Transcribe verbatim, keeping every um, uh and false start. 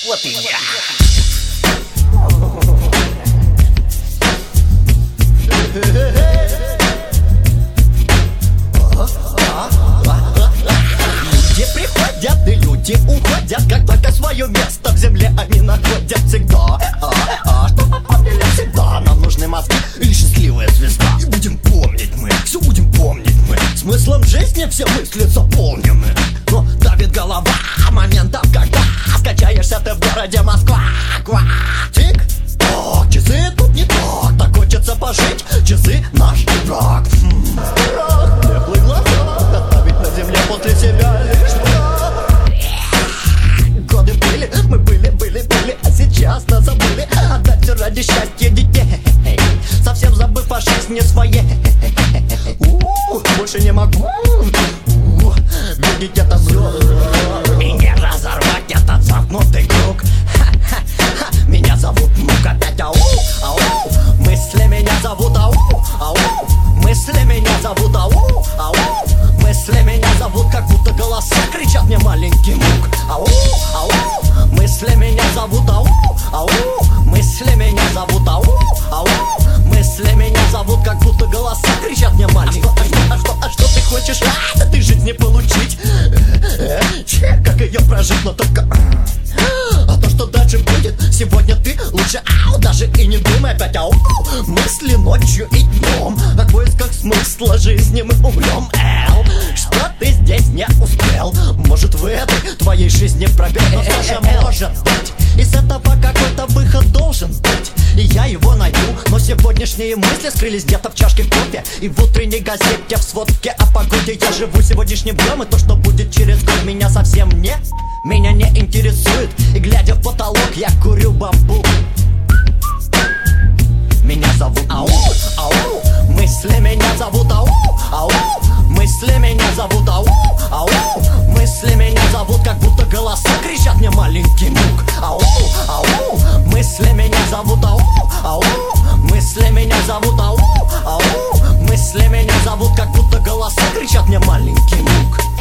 Вот и я. Люди приходят и люди уходят, как только свое место в земле они находят всегда. А, а, что попали всегда, нам нужны мозги или счастливая звезда. И будем помнить мы, все будем помнить мы. Смыслом жизни все мысли заполнены. Но давит голова моментом, когда скачаешься ты в городе Москва. Тик, так, часы тут не так, так хочется пожить. Часы наш враг. Враг, теплый глаза, оставить на земле после себя лишь враг. Годы были, мы были, были, были, а сейчас нас забыли. Отдать все ради счастья детей, совсем забыв о жизни своей. У-у-у, больше не могу видеть это все и не разорвать этот замкнутый круг. Ха-ха-ха, меня зовут Мук опять, ау, ау. Мысли меня зовут, ау, ау. Мысли меня зовут, ау, ау. Мысли меня зовут, как будто голоса кричат мне маленький Мук. Ау, ау. Мысли меня зовут, ау, ау. Мысли меня зовут, ау, ау. Мысли меня зовут, как будто голоса кричат мне маленький. А что, а что, а что ты хочешь от этой жизни получить? Э, э, как ее прожить, но только... А то, что дальше будет, сегодня ты лучше, ау, даже и не думай опять, ау. Мысли ночью и днем, на поисках смысла жизни мы умрем, эл. Что ты здесь не успел? Может, в этой твоей жизни пробел? Но тоже может быть, из этого какой-то выход должен быть, и я его найду. Но сегодняшние мысли скрылись где-то в чашке кофе и в утренней газете, в сводке о погоде. Я живу сегодняшним днем, и то, что будет через год, меня совсем не, меня не интересует. И глядя в потолок, я курю бамбук. Меня зовут ау, ау. Мысли меня зовут ау, ау. Мысли меня зовут ау, ау. Мысли меня зовут, как будто голоса кричат мне маленький Мук. Ау, ау. Мысли меня зовут ау, ау. Мысли меня зовут ау, ау. Мысли меня зовут, как будто голоса кричат мне маленький Мук.